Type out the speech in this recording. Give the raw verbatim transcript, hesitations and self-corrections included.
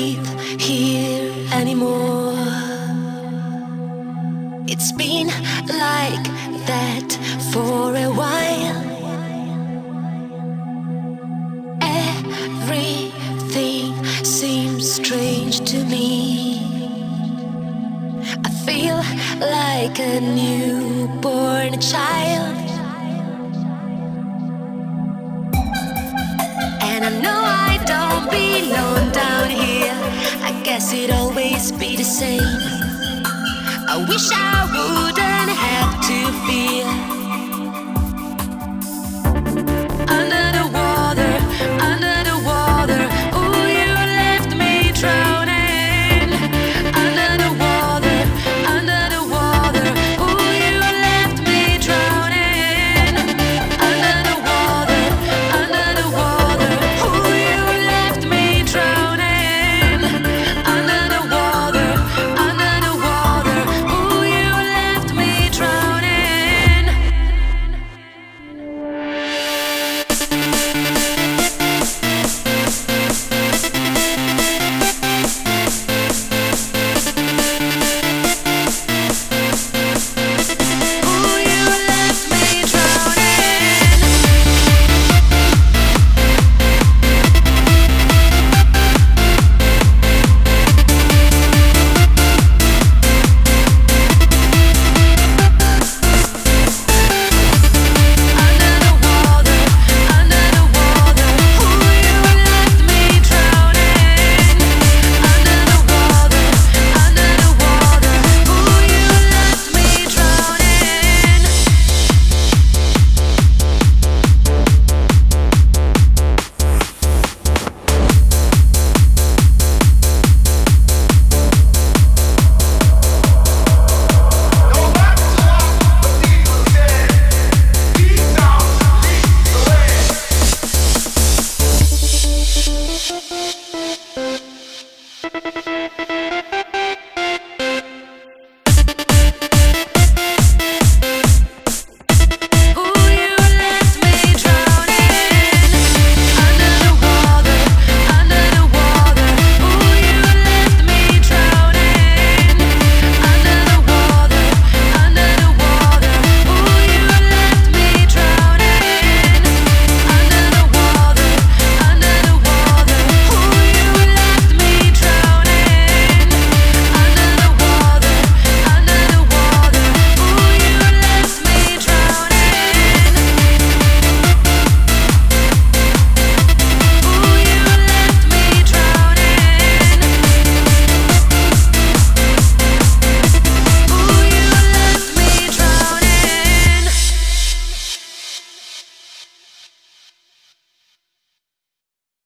breathe here anymore. It's been like that for a while. Everything seems strange to me. I feel like a newborn child. And I know I don't belong down here. I guess it'd always be the same. I wish I would've